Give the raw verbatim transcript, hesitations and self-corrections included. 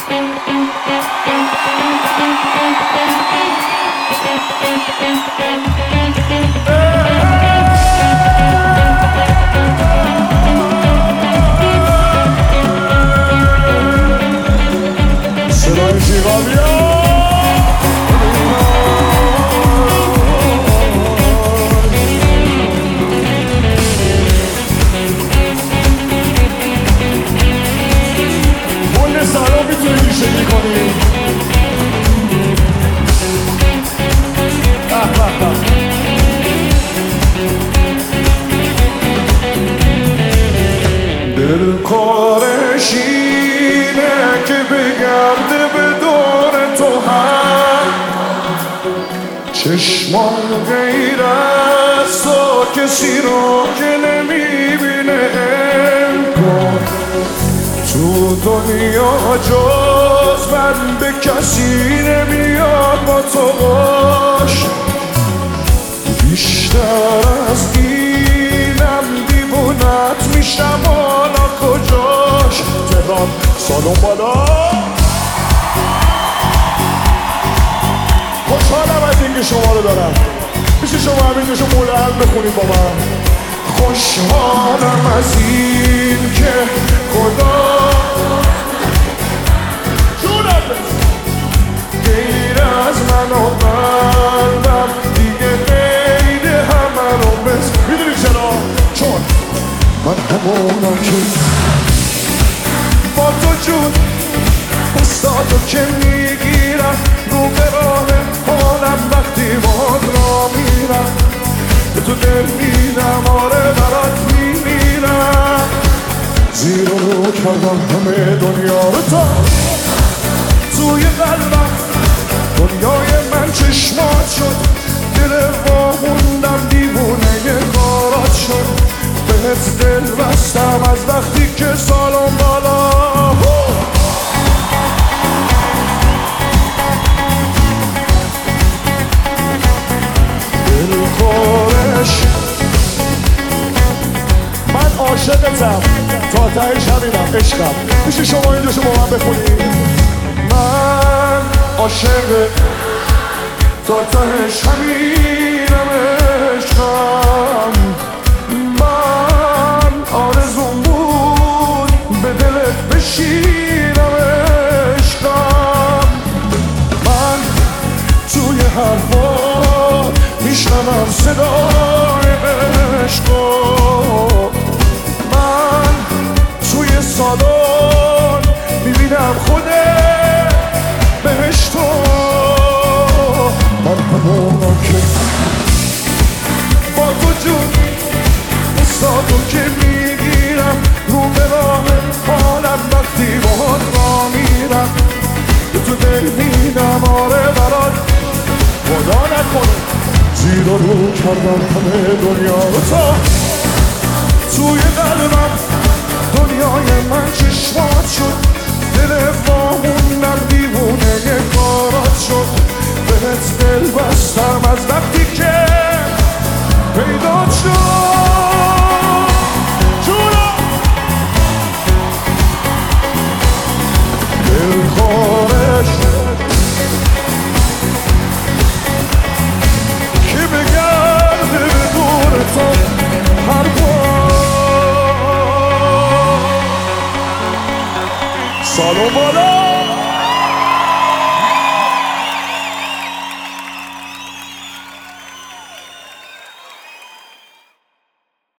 صدای زیبا بیا بند سلام میتونی دیشگی کنی دل کارش اینه که بگرده به دور تو هم چشمان غیر از تو کسی رو که نمیبینه انگار تو دنیا جز من به کسی نمیاد با تو باش بیشتر از اینم دیوونت میشم حالا کجاش تهران سالون بالا خوشحالم از اینکه شما رو دارم میشه شما همین دوشو مولن بخونید با من خوشحالم از این که خدا جونم غیر از من و قلبم دیگه غیر همه رو بس میدونی چرا؟ چون من همونم که با تو جون استادو که میگیرم رو به راه حالم وقتی باد را میرم به تو دل میدم آره برات میمیرم زیر رو کردم همه دنیا رو تا توی قلبم دنیای من چشمات شد دل واموندم دیوونه کارات شد بهت دل بستم از وقتی که سالم بالا دل خورش من عاشقتم تا تهش همینم عشقم میشه شما این دوشو با من بخونید من عاشق تا تهش همینم عشقم من آرزوم بود به دلت بشینم عشقم من توی حرفا میشنوم صدای عشقم من توی سالن میبینم خودت بهشتو من همونم که با تو جون استادو که میگیرم رو به راه حالم وقتی باهات را میرم به تو دل میدم آره برات خدا نکنه زیر رو کردم همه دنیا رو تا توی قلبم دنیای من چشمات شد دل واموندم دیوونه کارات شد بهت دل بستم از وقتی که پیدا شد جونم دل خورش که بگرده به دور تو هر بار سالو بالا